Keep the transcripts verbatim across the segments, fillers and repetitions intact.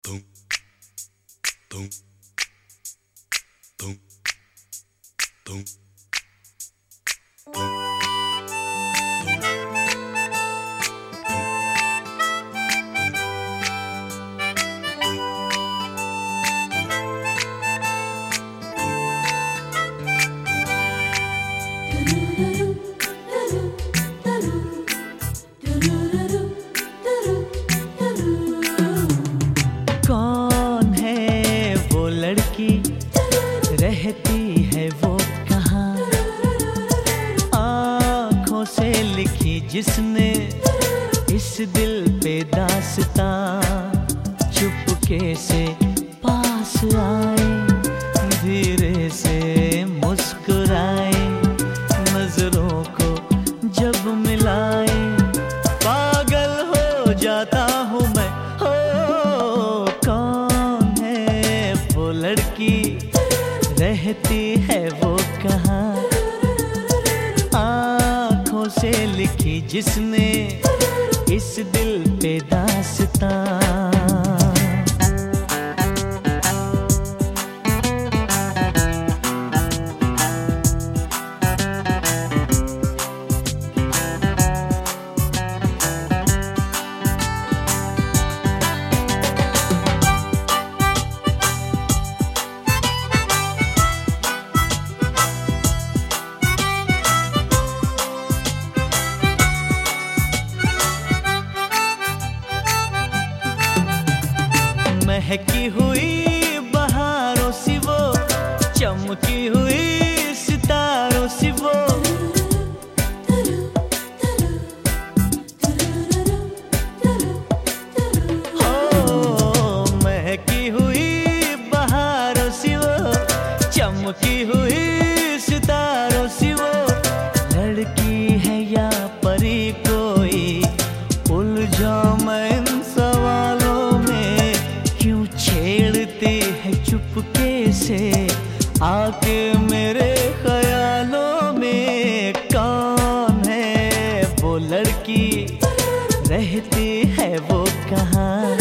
Tum, tum, tum, tum, tum. कौन है वो लड़की, रहती है वो कहाँ? आँखों से लिखी जिसने इस दिल पे दास्तां, चुपके से पास आए, धीरे से मुस्कुराए, नजरों को जब मिलाए, पागल हो जाता हूँ मैं। हो कौन है वो लड़की, रहती है वो कहाँ? आँखों से लिखी जिसने इस दिल पे दास्तां। महकी हुई बहारों सी वो, चमकी हुई सितारों सी वो, हो महकी हुई बहारों सी वो, चमकी हुई सितारों सी वो, लड़की है या परी कोई, उलझा मैं इन सवालों में, क्यों छेड़ती है चुपके से आके मेरे ख्यालों में? कौन है वो लड़की, रहती है वो कहाँ?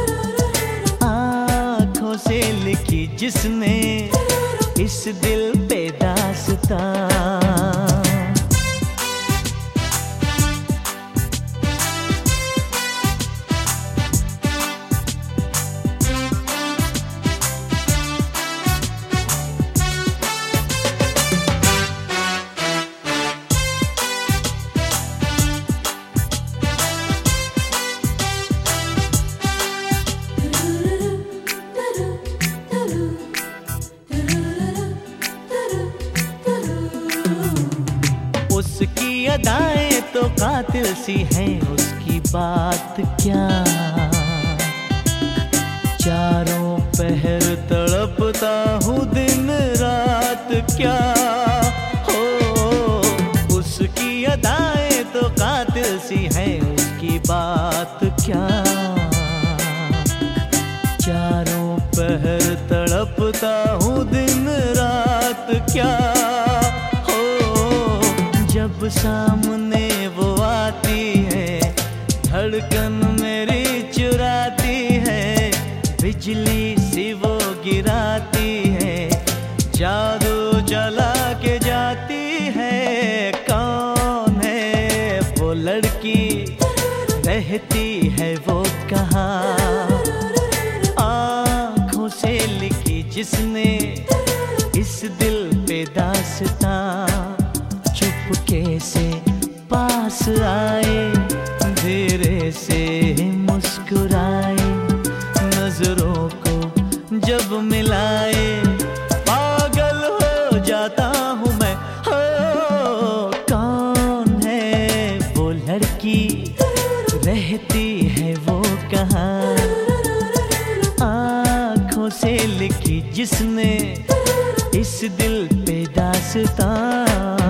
आँखों से लिखी जिसने इस दिल पे दास्तां। उसकी अदाएं तो कातिल सी हैं, उसकी बात क्या, चारों पहर तड़पता हूँ दिन रात क्या। हो उसकी अदाएं तो कातिल सी हैं, उसकी बात क्या, चारों पहर तड़पता हूँ दिन रात क्या। जब सामने वो आती है, धड़कन मेरी चुराती है, बिजली सी वो गिराती है, जादू जला के जाती है। कौन है वो लड़की, रहती है वो कहाँ? आँखों से लिखी जिसने इस दिल पे दास्तां, चुपके से पास आए, धीरे से मुस्कुराए, नजरों को जब मिलाए, पागल हो जाता हूँ मैं। हो कौन है वो लड़की, रहती है वो कहाँ? आँखों से लिखी जिसने इस दिल पे दास्तां।